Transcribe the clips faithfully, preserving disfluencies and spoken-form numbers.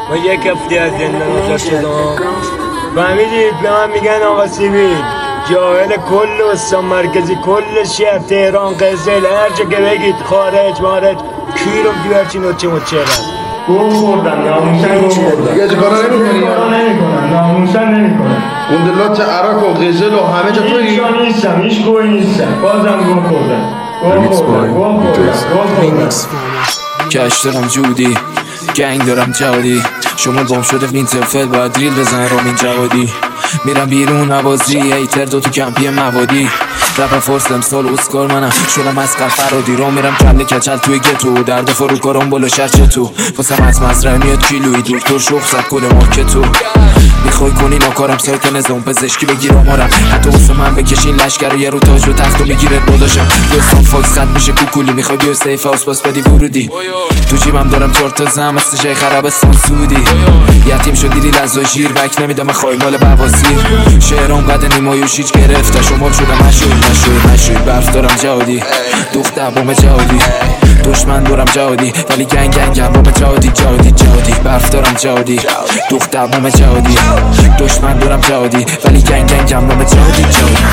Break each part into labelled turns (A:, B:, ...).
A: ما یک هفته از زندان آزاد شدم. فهمیدید؟ به من میگن آقا سیبیل، جاهل کل استان مرکزی، کل شهر تهران، قزل، هر جا که بگید، خارج مارج، کیرم دیو هرچی نوچه مچه رم گوه خوردم، ناموسن گوه خوردم.
B: دیگه کارا نمیکنی؟
A: کارا نمیکنم، ناموسن نمیکنم.
B: گندلات عراق و قزل و همه جا توی؟
A: هیچ جا نیستم، هیچ گوه نیستم. بازم گوه خوردم، گوه خوردم، گوه خوردم، گوه خوردم.
C: کش دارم جودی، گنگ دارم جوادی، شما گم شده وینترفل باید ریل بزن رامین جوادی. میرم بیرون نوازی ایتر دو تو کمپی موادی، رپ فورس امسال اسکار منم شدم از قل فرادی رو میرم کله کچل توی گتو، درد فروکارم بالا شرچه تو واسم از مزرعه میاد کیلوی دکتر شخ زد کل مارکتو. میخوای کنی ناکارم سایت نظام پزشکی بگیر آمارم، حتی واسه من بکشین لشگر یه رو تاج و تخت و بگیره داداشم. دوستان فاکس خط میشه کوکولی، میخوای بیو سیف هاوس باس بدی ورودی، تو جیبم دارم چهار تا زم مثل شیخ عربستان سعودی. یتیم شدی دیل از شیر بک نمیدم من خواهی مال بواسیر، شعرام قد نیمایوش هیچ گرفته شمال شدم مشوی مشوی مشوی. برف دارم جهادی، دختر بوم جهادی، دشمن دارم جهادی ولی گنگ گنگم بوم جهادی جهادی جهادی. برف دارم جهادی، دختر بوم جهادی، دشمن دارم جهادی ولی گنگ گنگم بوم جهادی جهادی.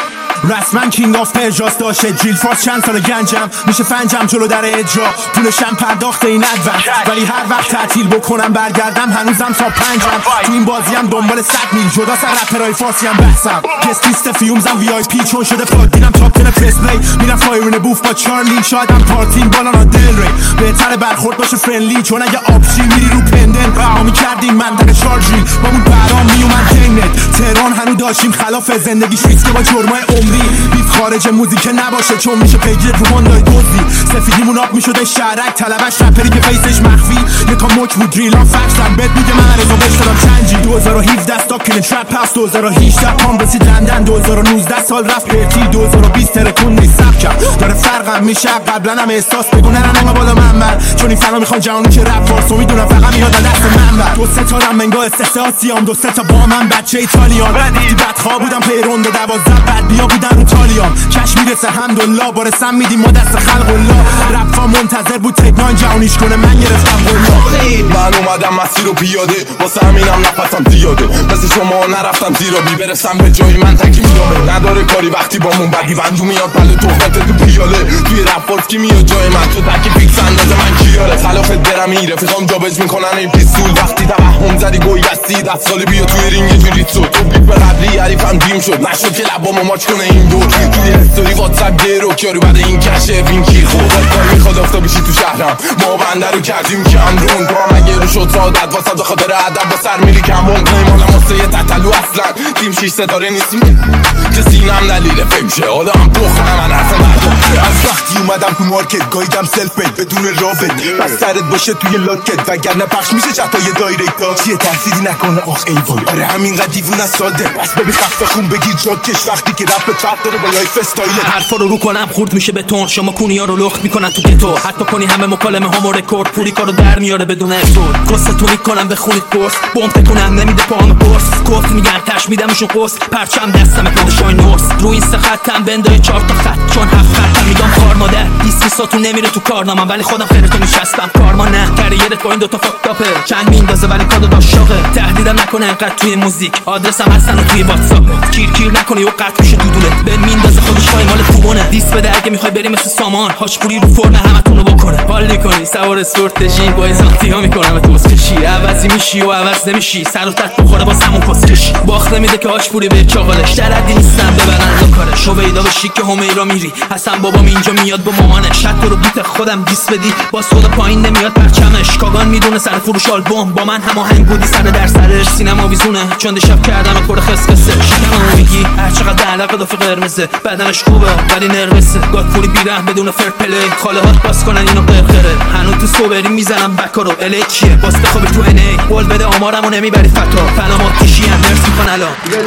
D: رسما کینگ آف پرژاس داشته جیل فارس چند سال گنجم میشه فنجم جلو در اجرا پولشم پرداخت این ادوم، ولی هر وقت تعطیل بکنم برگردم هنوزم تا پنجم. تو این بازی هم دنبال صد میل جدا سر رپرای فارسی هم بحثم. گست لیست فیومزم وی آی پی چون شده پلاگینم تاپ تن پرس پلی. میرم فایرین بوف با چارلی شایدم پارتین بالا نا دل ری. بهتره برخورد باشه فرندلی چون اگه آبشی میری رو پندن ما میکردیم منطقه شارژیل با اون برام میومد تینت. تهران هنوز داشتیم خلاف زندگیش ریسک با جرمای بیف خارج موزیک نباشه چون میشه پیگیر تو هوندای دوزی. سفیدیمون آب میشده شرک طلبش رپری که فیسش مخفی یکا مچ بود ریلان فکسم بهت میگه من رضا بشترم چنجی. دو هزار و هفده استاکین ترپ هاوس، دو هزار و هجده پام رسید لندن، دو هزار و نوزده سال رفت پرتی، دو هزار و بیست ترکون نیست سبکم داره فرقم میشه. قبلا هم احساس بگو نرنم بالا منبر چون این فنا میخوان جهانی که رپ فارسو میدونم فقط میاد دست منبر. دو سه تا منگا استثاسیام، دو سه تا با من بچه ایتالیان. وقتی بدخواه بودم پی روند دوازده بعد بیا بودن رو تالیام. کش میرسه حمدالله بارسم میدیم ما دست خلق الله. رپا منتظر بود تک ناین جهانیش کنه من گرفتم قلا.
E: من اومدم مسیر رو پیاده واسه همینم نفسم زیاده مثل شما نرفتم زیرا بی برسم به جای من تکی میدامه. نداره کاری وقتی با من بدی بندو میاد بله تهمت تو پیاله. توی رپ فورس کی میاد جای من تو تکی پیکس اندازه من کیاره. خلافت برم این رفیقام جابج میکنن این پیستول. وقتی توهم زدی گوی هستی ده سالی بیا توی رینگ یه جوری تو تو بیت به قبلی حریفم دیم شد نشد که لبامو ماچ کنه این دور. توی استوری واتساپ گیرو کیارو بعد این کشه این کی خود کار میخواد افتا بشی تو شهرم ما بنده رو کردیم کم رون تو هم اگه رو شد سعادت واسه به خاطر ادب با سر میری کمون قیمانم واسه یه تطلو اصلا تیم شیش ستاره نیستیم که سینم دلیل فکشه حالا هم بخونم من حرف مردم.
D: از وقتی اومدم تو مارکت گایدم سلف مید بدون رابط بس سرت باشه توی لاکت وگرنه پخش میشه چطای دایرکتا چیه تحصیلی نکنه آخ ای وای. آره همینقدر دیوونه ساده بس ببین خفه خون بگیر جاکش وقتی که رپ فرق داره با لایف استایل.
F: حرفا رو رو کنم خورد میشه بتون شما کونیا رو لخت میکنن تو گتو حتی کنی همه مکالمه هامو رکورد پولی کارو در میاره بدون اپسود. قصه تو میکنم بخونید قرص بوم تکونم نمیده پام قرص کفت میگن تش میدمشون قرص پرچم دستم پادشاه نورس رو این سه خطم بندای چهار تا خط چون هفت خطم میگم کار مادر بیست ساتون نمیره تو کارنامم ولی خودم خیرتو میشستم کارما نه کریرت با این دوتا فاکتاپه چنگ میندازه ولی کادو داشاقه. تهدیدم نکنه انقدر توی موزیک آدرسم هستن و توی واتساپ کیر کیر نکنی و قطع میشه دودولت به میندازه خودش پای مال خوبونه دیس بده اگه میخوای بریم مثل سامان هاچپوری رو فرن همتون رو بکنه حال کنی سوار سورتشی با ایزانتی ها میکنم توس کشی عوضی میشی و عوض نمیشی سر و تت بخوره با سمون پس کشی باخت نمیده که هاچپوری به چاقالش دردی نیستن ببرن کارش شو بیدا بشی که همیرا میری حسن بابام اینجا میاد با مامانش حتی رو بیت خودم دیس بدی باز خود پایین نمیاد پرچمش کاغان میدونه سر فروش آلبوم با من هماهنگ بودی سر در سرش سینما ویزونه چون شب کردم پر خسخسه شکمو میگی هر چقدر علاقه دافه قرمزه بدنش خوبه ولی نرمسه گاد پولی بیرحم بدون فر پلی خاله هات باز کنن اینو قرقره هنوز تو صبری میزنم بکارو الی کیه باز بخوابی تو ان ای قول بده آمارمو نمیبری فتا فلامات کشی هم مرسی کن الان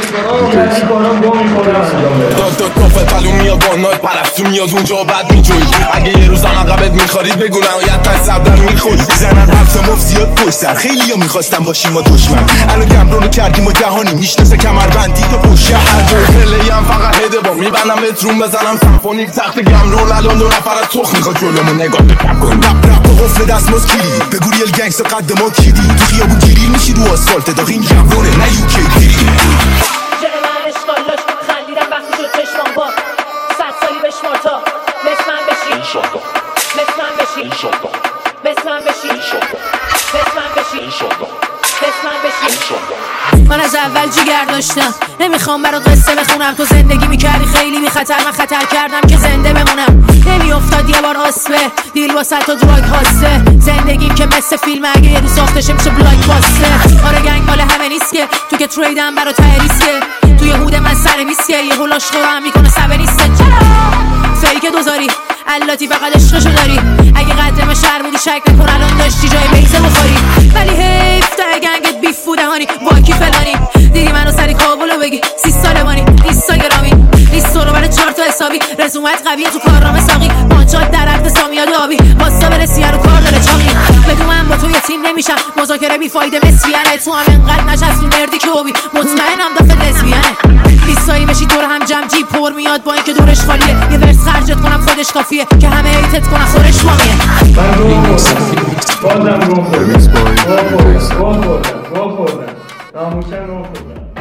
E: داد داد کافه پلو میاد با نایت پرستو میاد اونجا بعد میجوی اگه یه روزم عقبت میخورید بگو نهایت تا صبرم میخوری
D: زنن حرف مفت زیاد پشت سر خیلی ها میخواستم باشیم ما دشمن الان گمرونو کردیم و جهانی میشناسه کمربندی تو پشت
E: هر جای پلی هم فقط هده با میبندم بهترون بزنم سمفونیک تخت گمرون الان دو نفر تخ میخواد جلومو نگاه بکن
D: رپ رپ و قفل دست ماز کلی بگو ریل گنگستا قد ما کیدی تو خیابون گیریر میشی رو آسفالت داغ این جوونه نه یوکی دیری
G: جره من اشغالاش خندیدم وقتی شد چشمان با صد سالی بشمار تا مثل من بشی مثل من بشی مثل من بشی مثل من بشی مثل من بشی. من از اول جیگر داشتم نمیخوام برات قصه بخونم تو زندگی میکردی خیلی بی خطر من خطر کردم که زنده بمونم نمیافتاد یه بار آسفه دیل واسه تا دراگ هاسته زندگیم که مثل فیلم اگه یه روز ساخته شه میشه بلاک باسته آره گنگ مال همه نیست که تو که تریدم برا ته ریسکه توی هود من سر میسکه یه هولاش خورم میکنه سبه نیسته چرا فیک دوزاری علاتی فقط عشقشو داری اگه قدرم شهر بودی شک نکن الان داشتی جای بیزه بخوری ولی حیف تا گنگت بیف بوده هانی واکی فلانی دیدی منو سری کابلو بگی سی ساله مانی اینستاگرامی نیست تو رو برای چهار تا حسابی رزومت قویه تو کارنامه ساقی پانچات در حد سامیاد آبی واستا برسی رو کار داره چاقی بدون من با تو یه تیم نمیشم مذاکره بی فایده مسیانه تو هم انقدر نشست تو نردی که هوبی مطمئنم دافت لزبیانه لیستایی بشی دور هم جمع جیب پر میاد با اینکه دورش خالیه یه ورس خرجت کنم خودش کافیه که همه ایتت کنم خورش وامیه
A: بازم رو خوردم رو خوردم رو خوردم ناموشن رو خوردم